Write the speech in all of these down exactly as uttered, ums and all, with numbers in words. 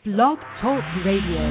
Blog Talk Radio.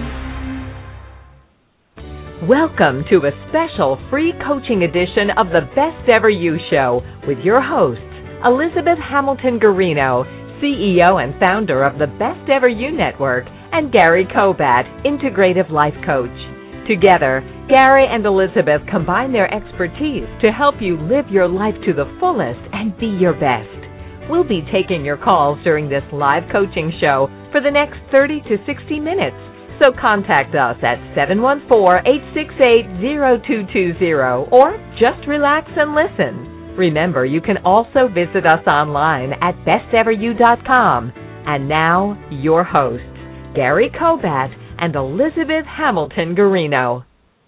Welcome to a special free coaching edition of the Best Ever You Show with your hosts, Elizabeth Hamilton Guarino, C E O and founder of the Best Ever You Network, and Gary Kobat, Integrative Life Coach. Together, Gary and Elizabeth combine their expertise to help you live your life to the fullest and be your best. We'll be taking your calls during this live coaching show for the next thirty to sixty minutes. So contact us at seven one four, eight six eight, zero two two zero or just relax and listen. Remember, you can also visit us online at best ever you dot com. And now, your hosts, Gary Kobat and Elizabeth Hamilton Guarino.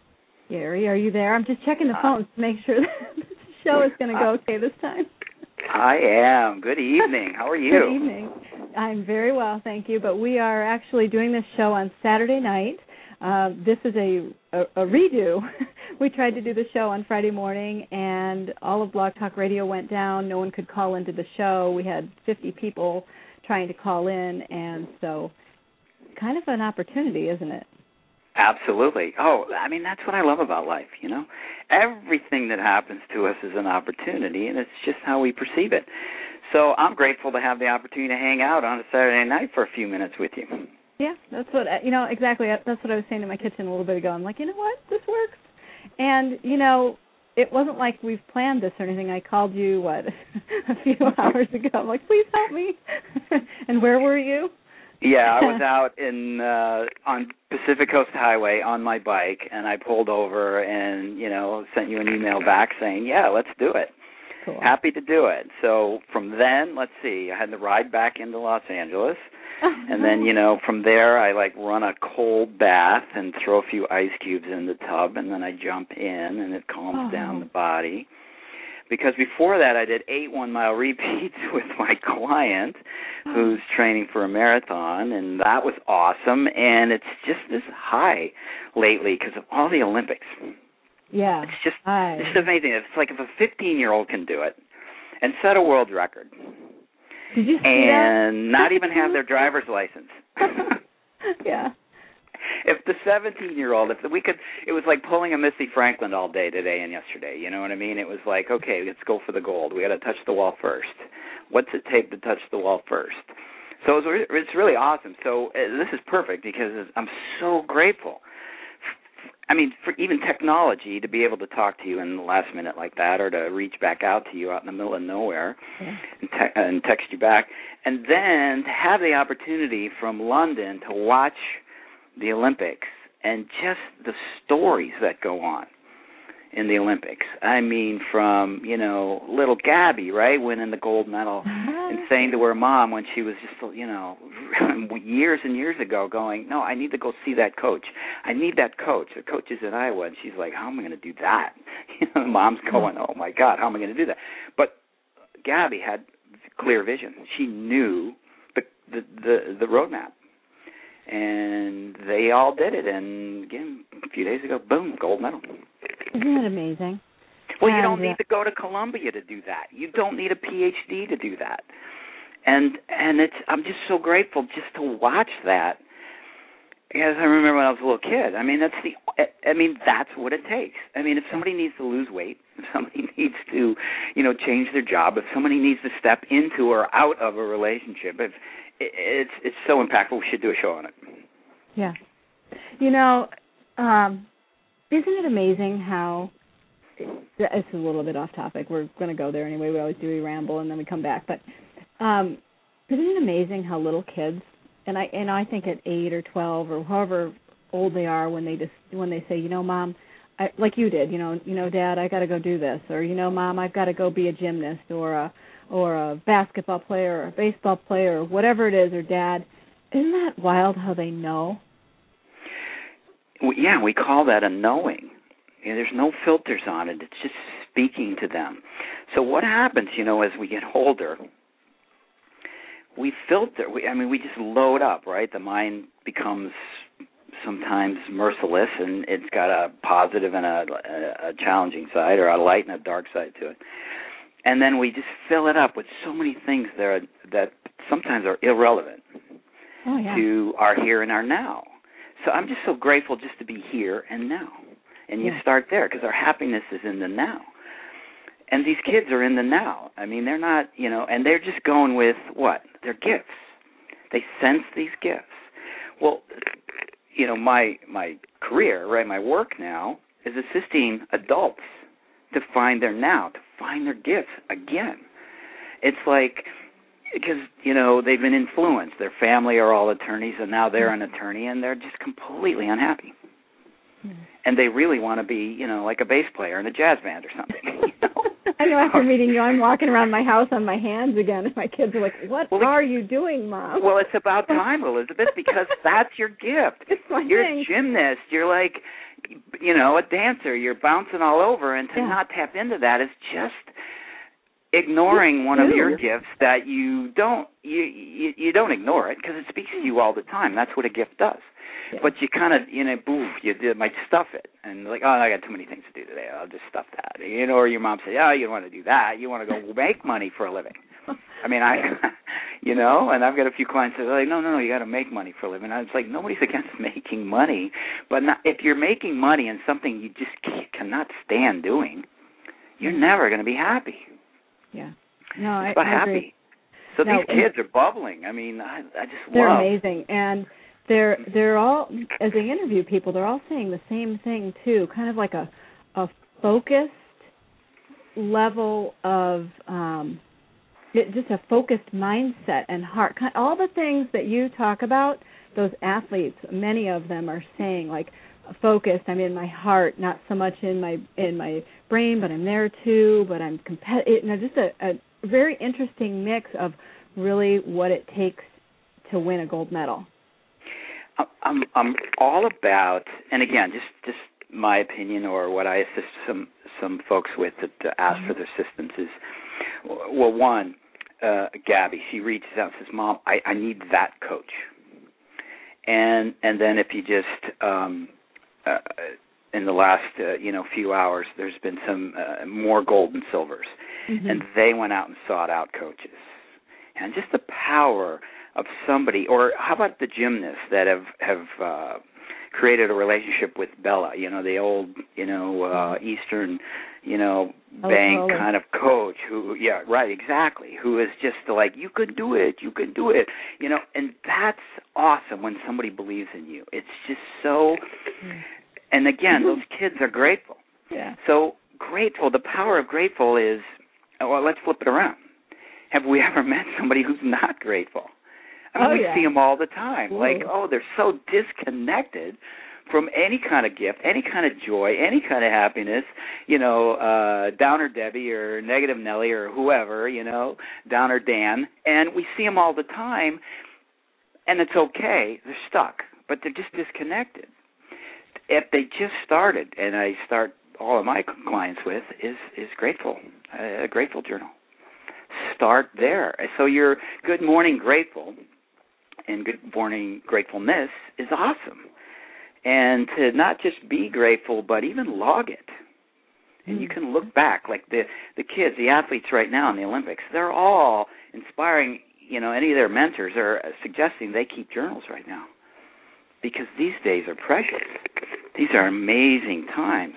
Gary, are you there? I'm just checking the phones to make sure that the show is going to go okay this time. I am. Good evening. How are you? Good evening. I'm very well, thank you. But we are actually doing this show on Saturday night. Uh, this is a, a, a redo. We tried to do the show on Friday morning, and all of Blog Talk Radio went down. No one could call into the show. We had fifty people trying to call in, and so kind of an opportunity, isn't it? Absolutely. Oh, I mean, that's what I love about life, you know. Everything that happens to us is an opportunity, and it's just how we perceive it. So I'm grateful to have the opportunity to hang out on a Saturday night for a few minutes with you. Yeah, that's what, you know, exactly. That's what I was saying in my kitchen a little bit ago. I'm like, you know what? This works. And, you know, it wasn't like we've planned this or anything. I called you, what, a few hours ago. I'm like, please help me. And where were you? Yeah, I was out in uh, on Pacific Coast Highway on my bike, and I pulled over and, you know, sent you an email back saying, yeah, let's do it. Cool. Happy to do it. So from then, let's see, I had to ride back into Los Angeles, and then, you know, from there I, like, run a cold bath and throw a few ice cubes in the tub, and then I jump in, and it calms oh. down the body. Because before that, I did eight one-mile repeats with my client who's training for a marathon, and that was awesome. And it's just this high lately because of all the Olympics. Yeah. It's just Hi. it's just amazing. It's like if a fifteen-year-old can do it and set a world record. Did you see and that? not even have their driver's license. Yeah. If the seventeen-year-old, if we could, it was like pulling a Missy Franklin all day today and yesterday. You know what I mean? It was like, okay, let's go for the gold. We got to touch the wall first. What's it take to touch the wall first? So it's, it's really awesome. So uh, this is perfect because I'm so grateful. I mean, for even technology to be able to talk to you in the last minute like that, or to reach back out to you out in the middle of nowhere yeah. and, te- and text you back, and then to have the opportunity from London to watch the Olympics and just the stories that go on in the Olympics. I mean, from, you know, little Gabby, right, winning the gold medal and saying to her mom when she was just, you know, years and years ago going, no, I need to go see that coach. I need that coach. The coach is in Iowa. And she's like, how am I going to do that? You know, the mom's going, oh, my God, how am I going to do that? But Gabby had clear vision. She knew the the, the, the roadmap. And they all did it, and again, a few days ago, boom, gold medal. Isn't that amazing? Well, and, you don't need uh, to go to Columbia to do that. You don't need a P H D to do that. And and it's I'm just so grateful just to watch that. As I remember when I was a little kid. I mean, that's the. I mean, that's what it takes. I mean, if somebody needs to lose weight, if somebody needs to, you know, change their job, if somebody needs to step into or out of a relationship, if it's it's so impactful, we should do a show on it. Yeah. You know, um, isn't it amazing how? It's a little bit off topic. We're going to go there anyway. We always do. We ramble and then we come back. But um, isn't it amazing how little kids? And I and I think at eight or twelve or however old they are when they just when they say, you know, Mom, I, like you did, you know, you know, Dad, I got to go do this, or you know, Mom, I've got to go be a gymnast or a or a basketball player or a baseball player or whatever it is, or Dad, isn't that wild how they know? Well, yeah, we call that a knowing. You know, there's no filters on it. It's just speaking to them. So what happens, you know, as we get older? We filter. We, I mean, we just load up, right? The mind becomes sometimes merciless, and it's got a positive and a, a, a challenging side, or a light and a dark side to it. And then we just fill it up with so many things there that sometimes are irrelevant. oh, yeah. to our here and our now. So I'm just so grateful just to be here and now. And you yeah. start there because our happiness is in the now. And these kids are in the now. I mean, they're not, you know, and they're just going with what? Their gifts. They sense these gifts. Well, you know, my my career, right, my work now is assisting adults to find their now, to find their gifts again. It's like, because, you know, they've been influenced. Their family are all attorneys, and now they're an attorney, and they're just completely unhappy. Mm. And they really want to be, you know, like a bass player in a jazz band or something. You know? I know after meeting you, I'm walking around my house on my hands again, and my kids are like, what well, are you doing, Mom? Well, it's about time, Elizabeth, because that's your gift. It's my You're thing. a gymnast. You're like, you know, a dancer. You're bouncing all over, and to yeah. not tap into that is just ignoring one of your gifts that you don't, you, you, you don't ignore it because it speaks to you all the time. That's what a gift does. Yeah. But you kind of, you know, boof, you might stuff it. And like, oh, I got too many things to do today. I'll just stuff that. You know, or your mom says, oh, you don't want to do that. You want to go make money for a living. I mean, I, you know, and I've got a few clients that are like, no, no, no, you got to make money for a living. And it's like, nobody's against making money. But not, if you're making money in something you just cannot stand doing, you're never going to be happy. Yeah. No, I, but I happy. agree. So no, these kids are bubbling. I mean, I, I just they're love. They're amazing. And they're they're all, as they interview people, they're all saying the same thing too, kind of like a a focused level of um, it, just a focused mindset and heart. All the things that you talk about, those athletes, many of them are saying like focused. I'm in my heart, not so much in my in my brain, but I'm there too. But I'm competitive. You know, just a, a very interesting mix of really what it takes to win a gold medal. I'm I'm all about, and again, just, just my opinion or what I assist some some folks with to, to ask mm-hmm. for their assistance is, well, one, uh, Gabby, she reaches out and says, Mom, I, I need that coach. And and then if you just, um, uh, in the last, uh, you know, few hours, there's been some uh, more gold and silvers. Mm-hmm. And they went out and sought out coaches. And just the power of somebody, or how about the gymnasts that have have uh, created a relationship with Bella, you know, the old, you know, uh, Eastern, you know, bang oh, kind of coach who, yeah, right, exactly, who is just like, you can do it, you can do it, you know, and that's awesome when somebody believes in you. It's just so, and again, those kids are grateful. Yeah. So grateful, the power of grateful is, well, let's flip it around. Have we ever met somebody who's not grateful? I mean, oh, we yeah. see them all the time. Ooh. Like, oh, they're so disconnected from any kind of gift, any kind of joy, any kind of happiness, you know, uh, Downer Debbie or Negative Nellie or whoever, you know, Downer Dan. And we see them all the time, and it's okay. They're stuck, but they're just disconnected. If they just started, and I start all of my clients with, is, is grateful, a grateful journal. Start there. So your Good Morning Grateful and Good Morning Gratefulness is awesome. And to not just be grateful, but even log it. And you can look back, like the, the kids, the athletes right now in the Olympics, they're all inspiring, you know, any of their mentors are suggesting they keep journals right now. Because these days are precious. These are amazing times.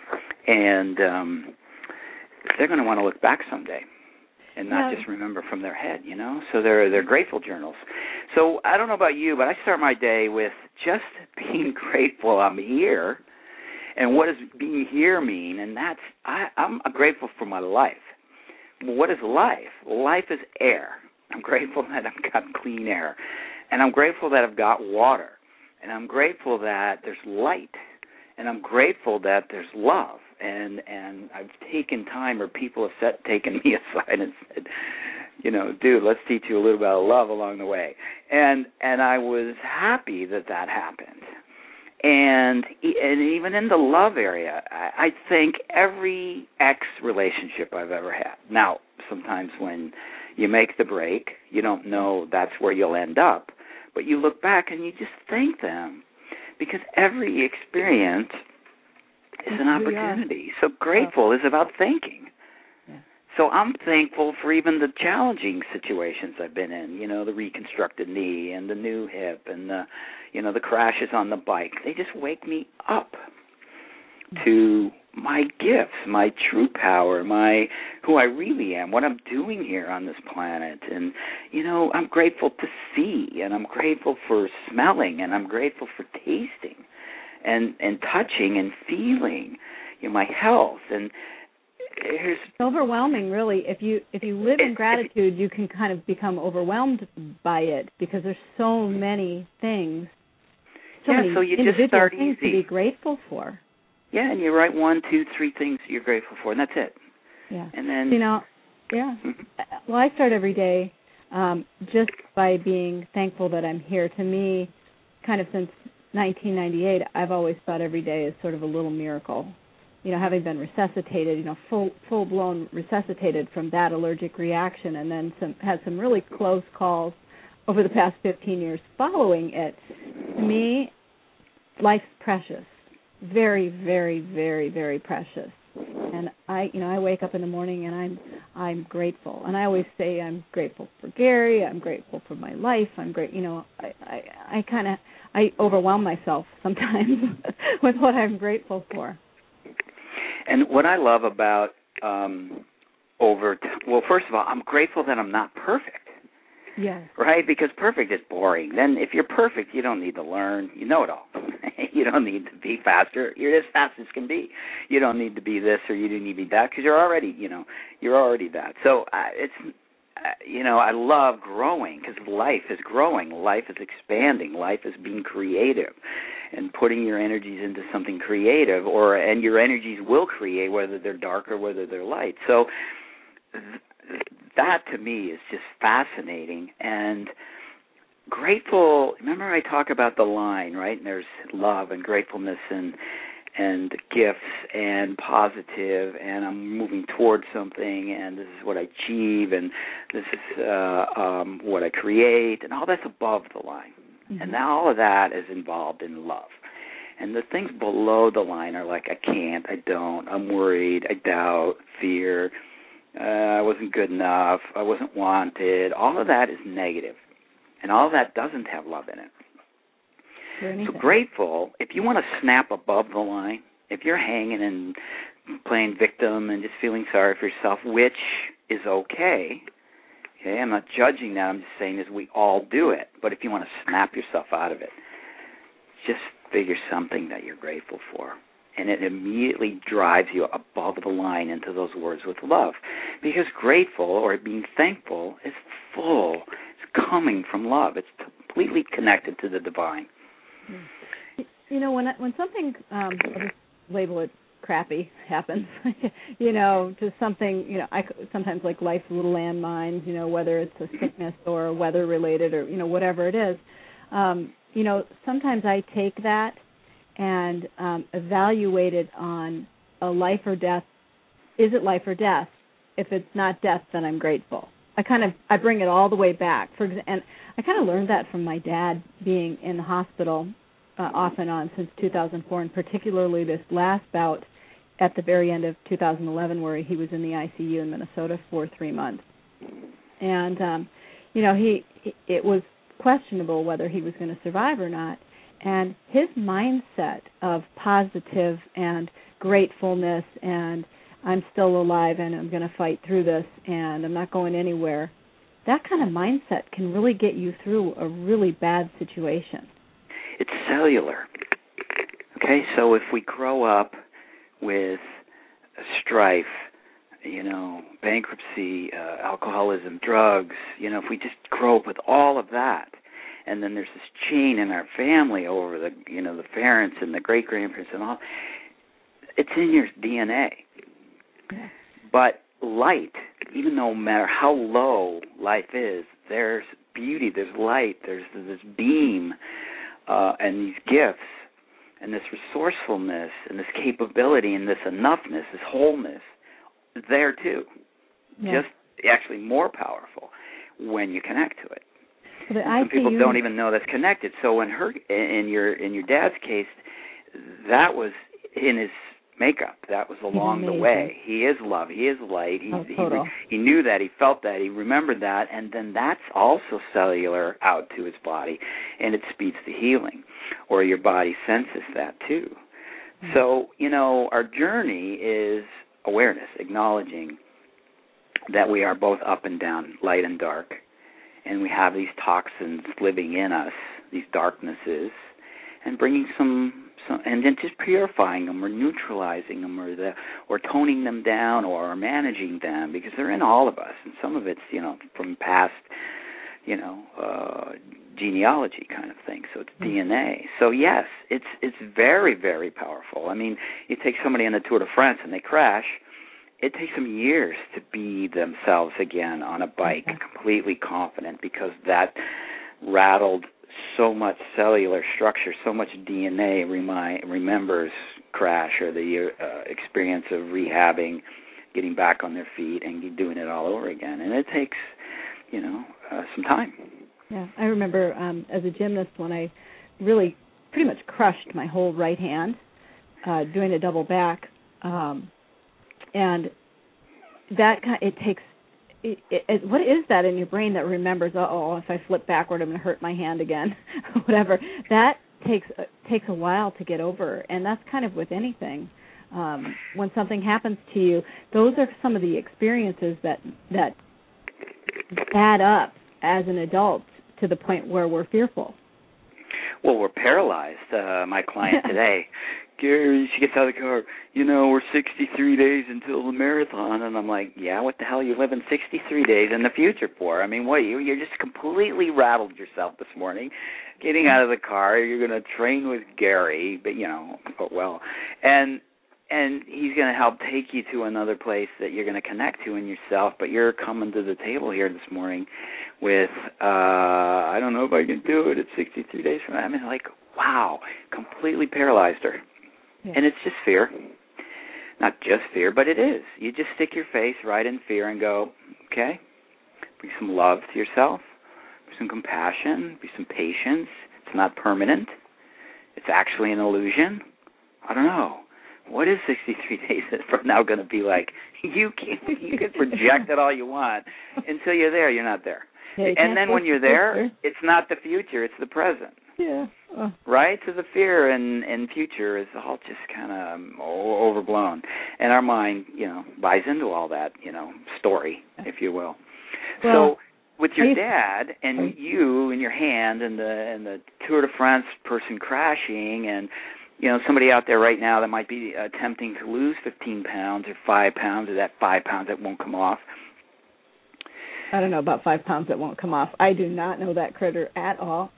And um, they're going to want to look back someday. And not yeah. just remember from their head, you know. So they're they're grateful journals. So I don't know about you, but I start my day with just being grateful I'm here, and what does being here mean? And that's I, I'm grateful for my life. Well, what is life? Life is air. I'm grateful that I've got clean air, and I'm grateful that I've got water, and I'm grateful that there's light, and I'm grateful that there's love. And and I've taken time, or people have set, taken me aside and said, you know, dude, let's teach you a little bit of love along the way. And and I was happy that that happened. And and even in the love area, I, I think every ex relationship I've ever had. Now, sometimes when you make the break, you don't know that's where you'll end up. But you look back and you just thank them. Because every experience is an opportunity. So grateful is about thinking. Yeah. So I'm thankful for even the challenging situations I've been in, you know, the reconstructed knee and the new hip and the, you know, the crashes on the bike. They just wake me up to my gifts, my true power, my who I really am, what I'm doing here on this planet. And, you know, I'm grateful to see, and I'm grateful for smelling, and I'm grateful for tasting and, and touching and feeling, you know, my health. And it's overwhelming, really. If you if you live in gratitude, you can kind of become overwhelmed by it because there's so many things, so yeah, many so you individual just start things easy. to be grateful for. Yeah, and you write one, two, three things you're grateful for, and that's it. Yeah. And then, you know, yeah. Well, I start every day um, just by being thankful that I'm here. To me, kind of since nineteen ninety-eight, I've always thought every day is sort of a little miracle. You know, having been resuscitated, you know, full full blown resuscitated from that allergic reaction, and then some had some really close calls over the past fifteen years following it. To me, life's precious. Very, very, very, very precious. And I, you know, I wake up in the morning and I'm, I'm grateful. And I always say I'm grateful for Gary. I'm grateful for my life. I'm great. You know, I, I, I kind of, I overwhelm myself sometimes with what I'm grateful for. And what I love about um, over, t- well, first of all, I'm grateful that I'm not perfect. Yes. Right? Because perfect is boring. Then if you're perfect, you don't need to learn. You know it all. You don't need to be faster. You're as fast as can be. You don't need to be this or you don't need to be that because you're already, you know, you're already that. So uh, it's, uh, you know, I love growing because life is growing. Life is expanding. Life is being creative and putting your energies into something creative, or and your energies will create whether they're dark or whether they're light. So th- that to me is just fascinating and grateful. Remember I talk about the line, right? And there's love and gratefulness and and gifts and positive, and I'm moving towards something, and this is what I achieve, and this is uh, um, what I create, and all that's above the line. Mm-hmm. And now all of that is involved in love. And the things below the line are like, I can't, I don't, I'm worried, I doubt, fear, uh, I wasn't good enough, I wasn't wanted. All of that is negative, and all of that doesn't have love in it. So grateful, if you want to snap above the line, if you're hanging and playing victim and just feeling sorry for yourself, which is okay, okay, I'm not judging that, I'm just saying is we all do it. But if you want to snap yourself out of it, just figure something that you're grateful for. And it immediately drives you above the line into those words with love. Because grateful or being thankful is full. It's coming from love. It's completely connected to the divine. You know, when when something, um, I'll just label it crappy, happens, you know, to something, you know, I sometimes like life's little landmines, you know, whether it's a sickness or weather-related or, you know, whatever it is, um, you know, sometimes I take that and um, evaluate it on a life or death. Is it life or death? If it's not death, then I'm grateful. I kind of, I bring it all the way back. For And I kind of learned that from my dad being in the hospital uh, off and on since two thousand four, and particularly this last bout at the very end of two thousand eleven where he was in the I C U in Minnesota for three months. And, um, you know, he it was questionable whether he was going to survive or not. And his mindset of positive and gratefulness and I'm still alive and I'm going to fight through this and I'm not going anywhere, that kind of mindset can really get you through a really bad situation. It's cellular. Okay, so if we grow up with strife, you know, bankruptcy, uh, alcoholism, drugs, you know, if we just grow up with all of that, and then there's this chain in our family over the, you know, the parents and the great-grandparents and all, it's in your D N A. Yeah. But light, even no matter how low life is, there's beauty, there's light, there's this beam uh, and these gifts and this resourcefulness and this capability and this enoughness, this wholeness, there too. Yeah. Just actually more powerful when you connect to it. Well, Some people don't even know that's connected. So in her, in your, in your dad's case, that was in his makeup. That was along the way. He is love. He is light. He, oh, total. he, he knew that. He felt that. He remembered that. And then that's also cellular out to his body, and it speeds the healing, or your body senses that too. Mm-hmm. So, you know, our journey is awareness, acknowledging that we are both up and down, light and dark, and we have these toxins living in us, these darknesses, and bringing some, some and then just purifying them or neutralizing them or the, or toning them down or managing them, because they're in all of us, and some of it's, you know, from past, you know, uh, genealogy kind of thing. So it's mm-hmm. D N A. So yes, it's it's very, very powerful. I mean, you take somebody on the Tour de France and they crash, it takes them years to be themselves again on a bike, okay. completely confident, because that rattled so much cellular structure, so much D N A remi- remembers crash or the uh, experience of rehabbing, getting back on their feet, and doing it all over again. And it takes, you know, uh, some time. Yeah, I remember um, as a gymnast when I really pretty much crushed my whole right hand uh, doing a double back, um, and that kind of, it takes. It, it, what is that in your brain that remembers, uh-oh, if I flip backward, I'm going to hurt my hand again, whatever. That takes uh, takes a while to get over, and that's kind of with anything. Um, when something happens to you, those are some of the experiences that that add up as an adult to the point where we're fearful. Well, we're paralyzed. Uh, my client today, Gary, she gets out of the car, you know, we're sixty-three days until the marathon. And I'm like, yeah, what the hell are you living sixty-three days in the future for? I mean, what, you, you're just completely rattled yourself this morning, getting out of the car. You're going to train with Gary, but, you know, but well. And and he's going to help take you to another place that you're going to connect to in yourself, but you're coming to the table here this morning with, uh, I don't know if I can do it at sixty-three days from now. I mean, like, wow, completely paralyzed her. Yeah. And it's just fear. Not just fear, but it is. You just stick your face right in fear and go, okay, bring some love to yourself, bring some compassion, bring some patience. It's not permanent. It's actually an illusion. I don't know. What is sixty-three days from now going to be like? You can you can project it all you want. Until you're there, you're not there. Yeah, and then when you're there, it's not the future, it's the present. Yeah. Oh. Right? So the fear and, and future is all just kind of um, overblown. And our mind, you know, buys into all that, you know, story, if you will. Well, so with your dad and you in your hand and the and the Tour de France person crashing, and you know, somebody out there right now that might be attempting to lose fifteen pounds or five pounds or that five pounds that won't come off. I don't know about five pounds that won't come off. I do not know that critter at all.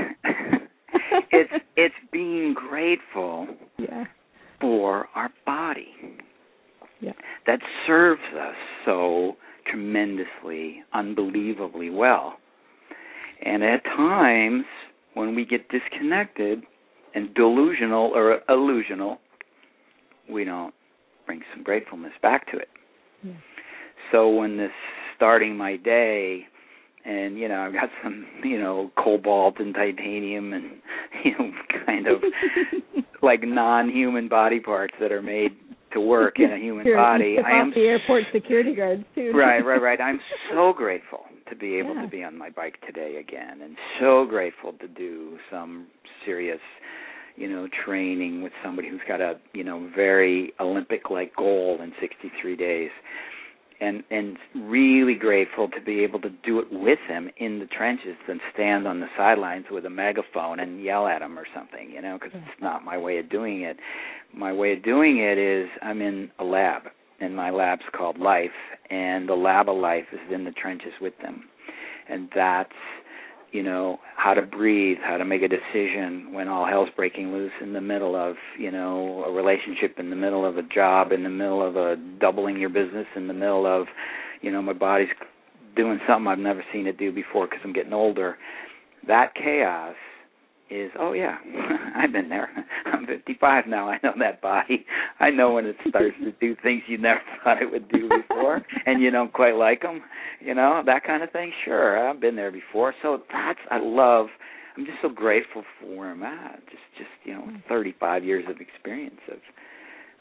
it's it's being grateful yeah. for our body. Yeah. That serves us so tremendously, unbelievably well. And at times when we get disconnected and delusional or illusional, we don't bring some gratefulness back to it. Yeah. So when this starting my day, and, you know, I've got some, you know, cobalt and titanium and, you know, kind of like non-human body parts that are made to work in a human Sure. body. I am the airport security guards, too. Right, right, right. I'm so grateful to be able yeah. to be on my bike today again, and so grateful to do some serious, you know, training with somebody who's got a, you know, very Olympic-like goal in sixty-three days. And and really grateful to be able to do it with him in the trenches than stand on the sidelines with a megaphone and yell at him or something, you know, because it's not my way of doing it. My way of doing it is I'm in a lab, and my lab's called Life, and the lab of life is in the trenches with them. And that's, you know, how to breathe, how to make a decision when all hell's breaking loose in the middle of, you know, a relationship, in the middle of a job, in the middle of a doubling your business, in the middle of, you know, my body's doing something I've never seen it do before because I'm getting older. That chaos is, oh, yeah, I've been there. I'm fifty-five now. I know that body. I know when it starts to do things you never thought it would do before, and you don't quite like them, you know, that kind of thing. Sure, I've been there before. So that's, I love, I'm just so grateful for where I'm at. Just, just you know, thirty-five years of experience of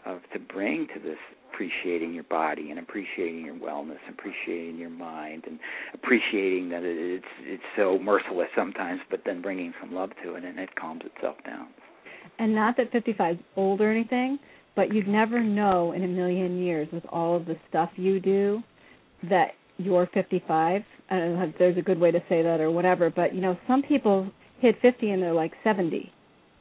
of to bring to this appreciating your body and appreciating your wellness, appreciating your mind, and appreciating that it's it's so merciless sometimes, but then bringing some love to it, and it calms itself down. And not that fifty-five is old or anything, but you'd never know in a million years with all of the stuff you do that you're fifty-five. I don't know if there's a good way to say that or whatever, but, you know, some people hit fifty and they're like seventy.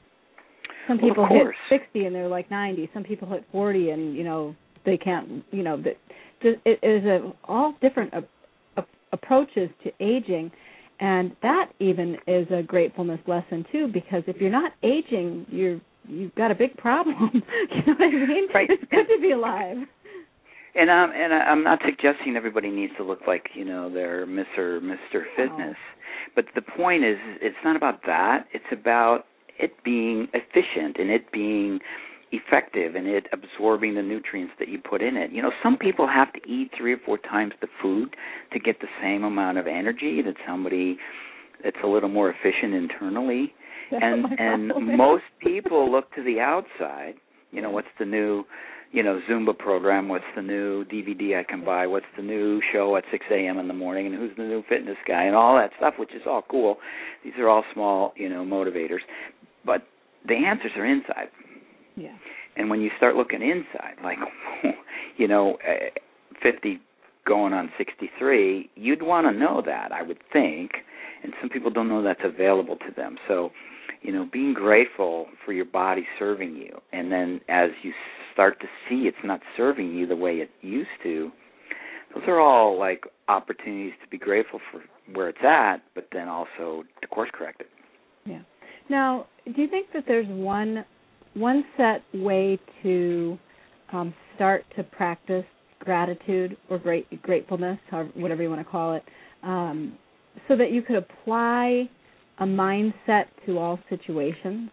Some people well, hit sixty and they're like ninety. Some people hit forty and, you know, they can't, you know, it is a, all different a, a, approaches to aging, and that even is a gratefulness lesson too. Because if you're not aging, you're you've got a big problem. You know what I mean? Right. It's good to be alive. And um, and I'm not suggesting everybody needs to look like, you know, they're Mister Mister Fitness, oh. But the point is, it's not about that. It's about it being efficient and it being effective and it absorbing the nutrients that you put in it. You know, some people have to eat three or four times the food to get the same amount of energy that somebody that's a little more efficient internally. That's and and most people look to the outside. You know, what's the new, you know, Zumba program? What's the new D V D I can buy? What's the new show at six a.m. in the morning? And who's the new fitness guy? And all that stuff, which is all cool. These are all small, you know, motivators. But the answers are inside. Yeah. And when you start looking inside, like, you know, fifty going on sixty-three, you'd want to know that, I would think. And some people don't know that's available to them. So, you know, being grateful for your body serving you. And then as you start to see it's not serving you the way it used to, those are all like opportunities to be grateful for where it's at, but then also to course correct it. Yeah. Now, do you think that there's one one set way to um, start to practice gratitude or great, gratefulness, or whatever you want to call it, um, so that you could apply a mindset to all situations?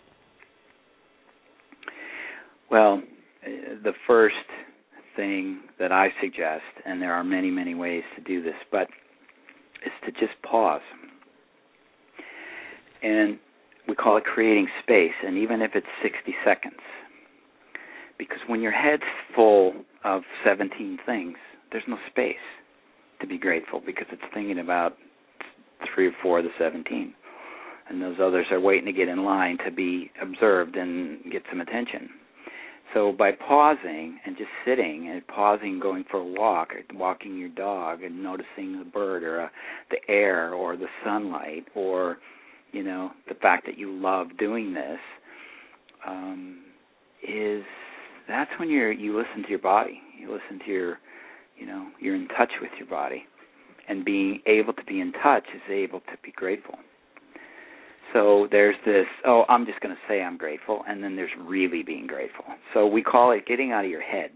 Well, the first thing that I suggest, and there are many, many ways to do this, but is to just pause. And we call it creating space, and even if it's sixty seconds, because when your head's full of seventeen things, there's no space to be grateful because it's thinking about three or four of the seventeen, and those others are waiting to get in line to be observed and get some attention. So by pausing and just sitting and pausing, going for a walk, or walking your dog and noticing the bird or uh, the air or the sunlight or, you know, the fact that you love doing this, um, is that's when you're you listen to your body. You listen to your, you know, you're in touch with your body. And being able to be in touch is able to be grateful. So there's this, oh, I'm just going to say I'm grateful, and then there's really being grateful. So we call it getting out of your head,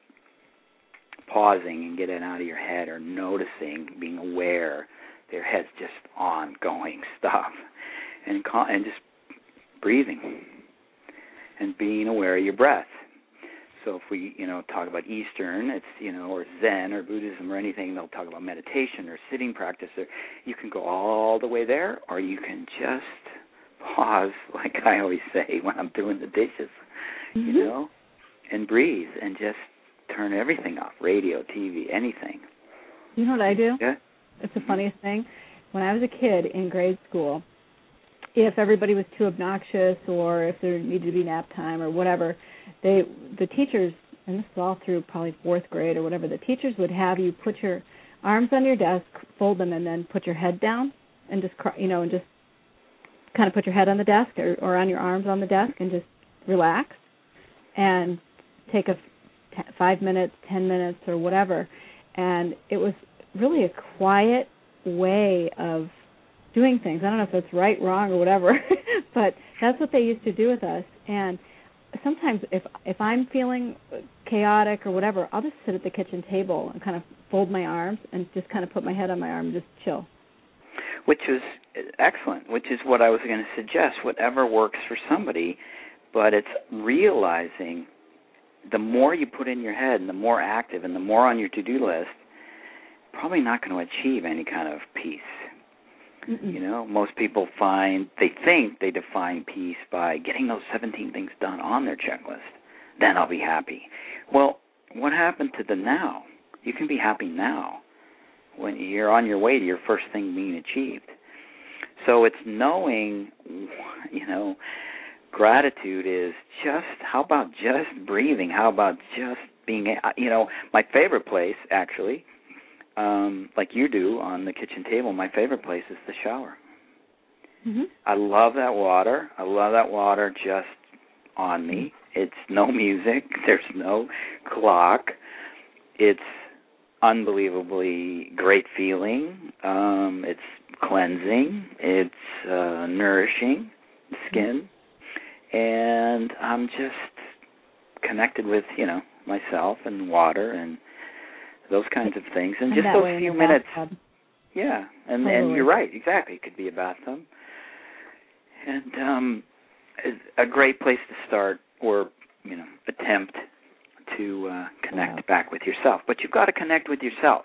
pausing and getting out of your head, or noticing, being aware that your head's just ongoing stuff, and and just breathing and being aware of your breath. So if we, you know, talk about Eastern, it's, you know, or Zen or Buddhism or anything, they'll talk about meditation or sitting practice. Or you can go all the way there, or you can just pause, like I always say when I'm doing the dishes, mm-hmm. you know, and breathe and just turn everything off, radio, T V, anything. You know what I do? Yeah. It's the funniest thing. When I was a kid in grade school, if everybody was too obnoxious or if there needed to be nap time or whatever, they the teachers, and this is all through probably fourth grade or whatever, the teachers would have you put your arms on your desk, fold them, and then put your head down and just, you know, and just kind of put your head on the desk or, or on your arms on the desk and just relax and take a t- five minutes, ten minutes or whatever. And it was really a quiet way of doing things. I don't know if that's right, wrong, or whatever, but that's what they used to do with us. And sometimes if if I'm feeling chaotic or whatever, I'll just sit at the kitchen table and kind of fold my arms and just kind of put my head on my arm and just chill. Which is excellent, which is what I was going to suggest, whatever works for somebody, but it's realizing the more you put in your head and the more active and the more on your to-do list, probably not going to achieve any kind of peace. Mm-mm. You know, most people find, they think they define peace by getting those seventeen things done on their checklist. then I'll be happy. Well, what happened to the now? You can be happy now when you're on your way to your first thing being achieved. So it's knowing, you know, gratitude is just, how about just breathing? How about just being, you know, my favorite place, actually, um, like you do on the kitchen table, my favorite place is the shower. Mm-hmm. I love that water. I love that water just on me. It's no music. There's no clock. It's unbelievably great feeling. Um, it's cleansing. It's uh, nourishing the skin. And I'm just connected with, you know, myself and water and those kinds of things. And, and just those few minutes. Bathtub. Yeah, and totally. and you're right, exactly. It could be a bathtub. And um, a great place to start or, you know, attempt to uh, connect wow. back with yourself. But you've got to connect with yourself.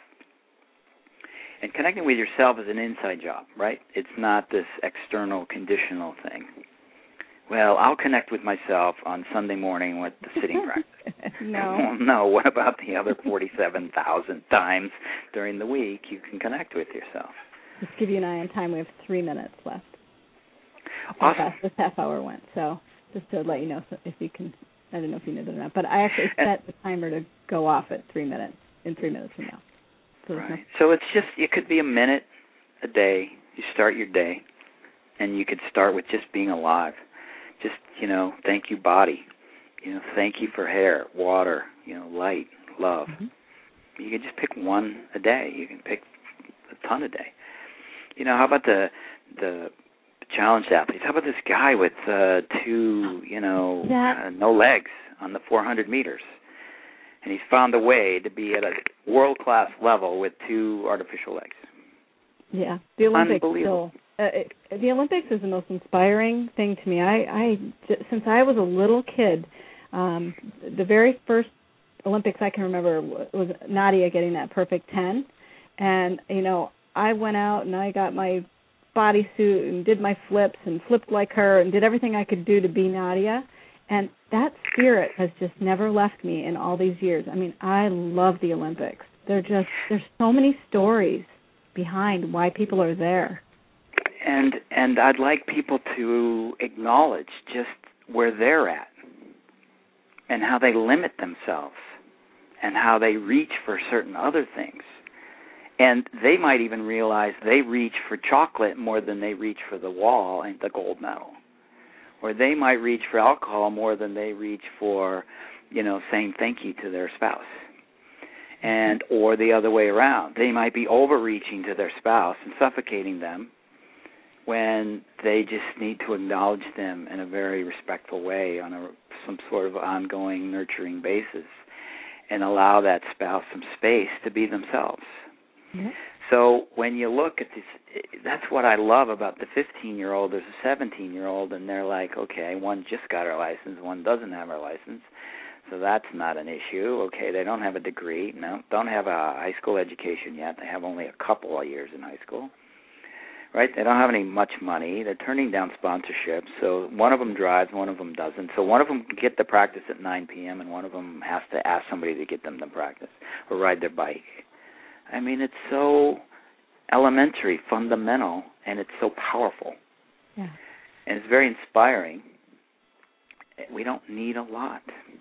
And connecting with yourself is an inside job, right? It's not this external, conditional thing. Well, I'll connect with myself on Sunday morning with the sitting practice. No. Well, no, what about the other forty-seven thousand times during the week you can connect with yourself? Just give you an eye on time. We have three minutes left. Awesome. Fast this half hour went. So just to let you know if you can, I don't know if you know that or not, but I actually set the timer to go off at three minutes, in three minutes from now. So, right. no... so it's just, it could be a minute a day. You start your day, and you could start with just being alive. Just, you know, thank you, body. You know, thank you for hair, water, you know, light, love. Mm-hmm. You can just pick one a day. You can pick a ton a day. You know, how about the the challenged athletes? How about this guy with uh, two, you know, uh, no legs on the four hundred meters? And he's found a way to be at a world-class level with two artificial legs. Yeah, the Olympics Unbelievable. Still, uh, it, the Olympics is the most inspiring thing to me. I, I since I was a little kid, um, the very first Olympics I can remember was Nadia getting that perfect ten, and you know I went out and I got my bodysuit and did my flips and flipped like her and did everything I could do to be Nadia, and that spirit has just never left me in all these years. I mean, I love the Olympics. They're just there's so many stories behind why people are there. And and I'd like people to acknowledge just where they're at and how they limit themselves and how they reach for certain other things. And they might even realize they reach for chocolate more than they reach for the wall and the gold medal. Or they might reach for alcohol more than they reach for, you know, saying thank you to their spouse. And or the other way around. They might be overreaching to their spouse and suffocating them when they just need to acknowledge them in a very respectful way on a some sort of ongoing, nurturing basis and allow that spouse some space to be themselves. Mm-hmm. So when you look at this, that's what I love about the fifteen-year-old. There's a seventeen-year-old, and they're like, okay, one just got her license, one doesn't have her license. So that's not an issue. Okay, they don't have a degree. No, don't have a high school education yet. They have only a couple of years in high school. Right? They don't have any much money. They're turning down sponsorships. So one of them drives, one of them doesn't. So one of them can get to practice at nine p.m. and one of them has to ask somebody to get them to practice or ride their bike. I mean, it's so elementary, fundamental, and it's so powerful. Yeah. And it's very inspiring. We don't need a lot.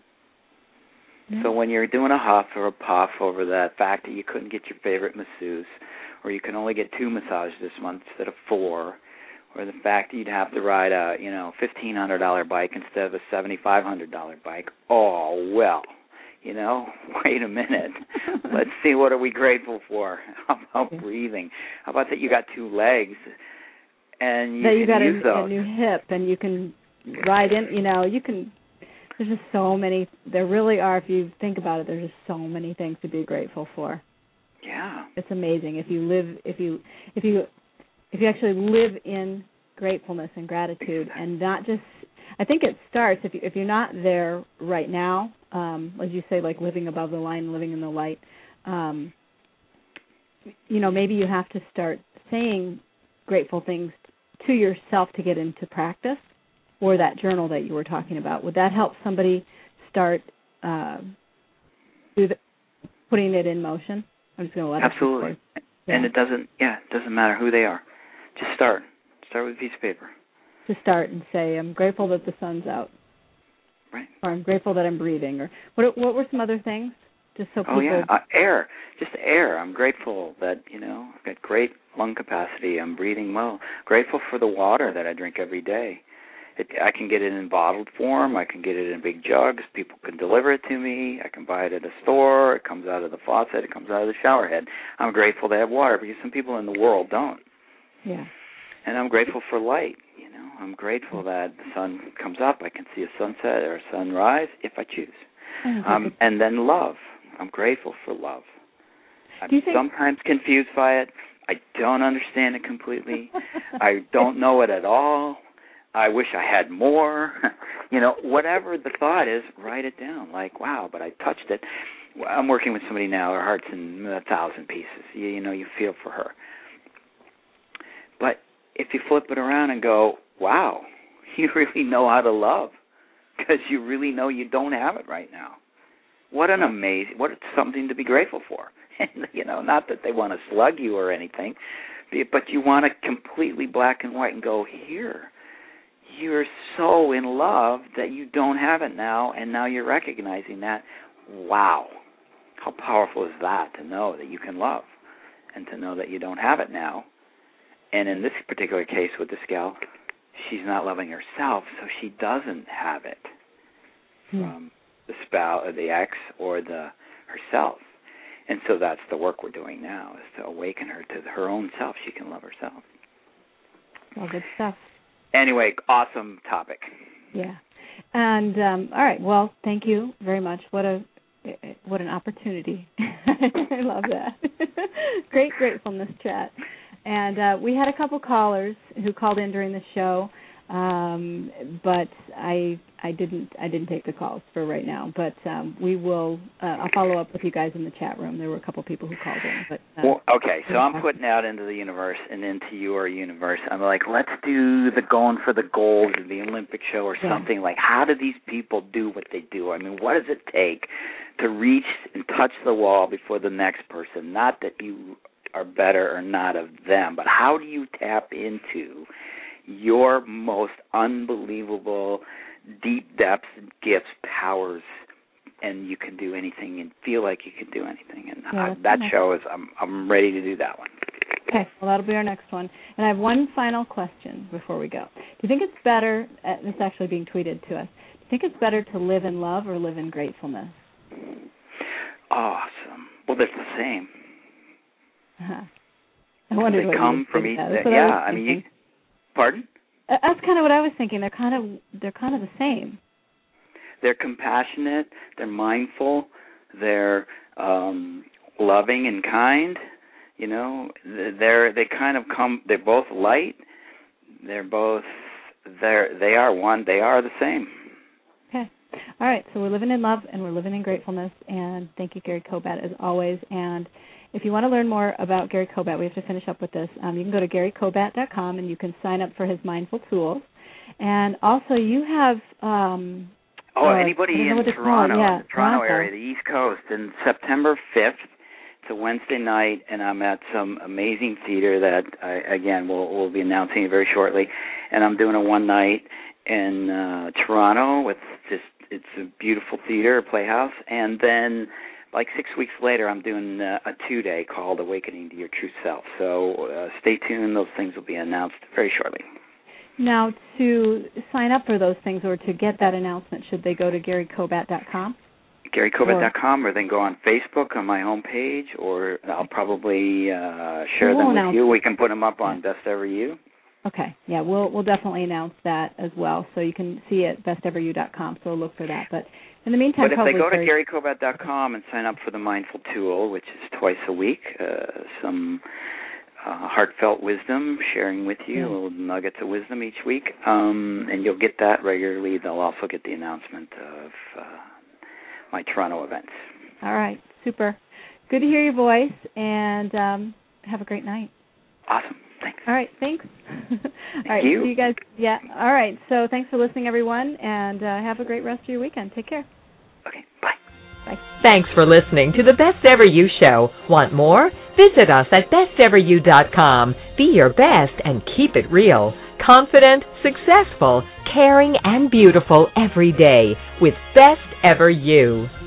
Yeah. So when you're doing a huff or a puff over that fact that you couldn't get your favorite masseuse, or you can only get two massages this month instead of four, or the fact that you'd have to ride a, you know, fifteen hundred dollars bike instead of a seventy-five hundred dollars bike, oh, well, you know, wait a minute. Let's see, what are we grateful for? How about yeah. breathing? How about that you got two legs and you that you can got use a, those? a new hip and you can ride in, you know, you can, there's just so many, there really are, if you think about it, there's just so many things to be grateful for. Yeah. It's amazing if you live, if you, if you, if you actually live in gratefulness and gratitude and not just, I think it starts, if, you, if you're not there right now, um, as you say, like living above the line, living in the light, um, you know, maybe you have to start saying grateful things to yourself to get into practice, or that journal that you were talking about. Would that help somebody start uh, do the, putting it in motion. I'm just going to let Absolutely. it yeah. And it doesn't, yeah, it doesn't matter who they are. Just start. Start with a piece of paper. To start and say, I'm grateful that the sun's out. Right. Or I'm grateful that I'm breathing. Or what, what were some other things? Just so people... Oh, yeah, uh, air. Just air. I'm grateful that, you know, I've got great lung capacity. I'm breathing well. Grateful for the water that I drink every day. It, I can get it in bottled form. I can get it in big jugs. People can deliver it to me. I can buy it at a store. It comes out of the faucet. It comes out of the shower head. I'm grateful to have water because some people in the world don't. Yeah. And I'm grateful for light. You know, I'm grateful that the sun comes up. I can see a sunset or a sunrise if I choose. Um, and then love. I'm grateful for love. I'm Do you think- sometimes confused by it. I don't understand it completely. I don't know it at all. I wish I had more. You know, whatever the thought is, write it down. Like, wow, but I touched it. I'm working with somebody now. Her heart's in a thousand pieces. You, you know, you feel for her. But if you flip it around and go, wow, you really know how to love because you really know you don't have it right now. What an amazing, what something to be grateful for. And, you know, not that they want to slug you or anything, but you want to completely black and white and go, here, you're so in love that you don't have it now, and now you're recognizing that. Wow. How powerful is that to know that you can love and to know that you don't have it now? And in this particular case with this gal, she's not loving herself, so she doesn't have it hmm. from the spouse, or the ex, or the herself. And so that's the work we're doing now, is to awaken her to her own self. She can love herself. Well, good stuff. Anyway, awesome topic. Yeah. And, um, all right, well, thank you very much. What a what an opportunity. I love that. Great gratefulness chat. And uh, we had a couple callers who called in during the show, um, but I I didn't I didn't take the calls for right now. But um, we will. Uh, I'll follow up with you guys in the chat room. There were a couple people who called in. But uh, well, okay, so I'm putting out into the universe and into your universe. I'm like, let's do the Going for the Gold, the Olympic show, or yeah. something. Like, how do these people do what they do? I mean, what does it take to reach and touch the wall before the next person? Not that you are better or not of them, but how do you tap into your most unbelievable deep depths, gifts, powers, and you can do anything and feel like you can do anything. And yeah, I, that nice. show is, I'm I'm ready to do that one. Okay, well, that'll be our next one. And I have one final question before we go. Do you think it's better, uh, this is actually being tweeted to us, do you think it's better to live in love or live in gratefulness? Awesome. Well, they're the same. Uh-huh. I wondered they what come you from each. Yeah, yeah, I, I mean, you, pardon? Uh, that's kind of what I was thinking. They're kind of they're kind of the same. They're compassionate. They're mindful. They're um, loving and kind. You know, they're they kind of come. They're both light. They're both. They're they are one. They are the same. Okay. All right. So we're living in love and we're living in gratefulness. And thank you, Gary Kobat, as always. And if you want to learn more about Gary Kobat, we have to finish up with this. Um, you can go to gary kobat dot com and you can sign up for his Mindful Tools. And also, you have. Um, oh, uh, anybody in Toronto, yeah, the Toronto area, the East Coast, and September fifth. It's a Wednesday night, and I'm at some amazing theater that, I, again, we'll, we'll be announcing very shortly. And I'm doing a one night in uh, Toronto with just, it's a beautiful theater, a playhouse. And then, like six weeks later, I'm doing uh, a two-day called Awakening to Your True Self. So uh, stay tuned. Those things will be announced very shortly. Now, to sign up for those things or to get that announcement, should they go to gary kobat dot com? gary kobat dot com, or, or then go on Facebook on my homepage, or I'll probably uh, share we'll them with you. We can put them up on Best Ever You. Okay, yeah, we'll we'll definitely announce that as well, so you can see it best ever you dot com. So look for that. But in the meantime, but if they go to very... gary kobat dot com and sign up for the Mindful Tool, which is twice a week, uh, some uh, heartfelt wisdom sharing with you, yeah. little nuggets of wisdom each week, um, and you'll get that regularly. They'll also get the announcement of uh, my Toronto events. All right, super. Good to hear your voice, and um, have a great night. Awesome. Thanks. All right, thanks. Thank all right, you. See you guys. Yeah, all right. So thanks for listening, everyone, and uh, have a great rest of your weekend. Take care. Okay, bye. Bye. Thanks for listening to the Best Ever You Show. Want more? Visit us at best ever you dot com. Be your best and keep it real. Confident, successful, caring, and beautiful every day with Best Ever You.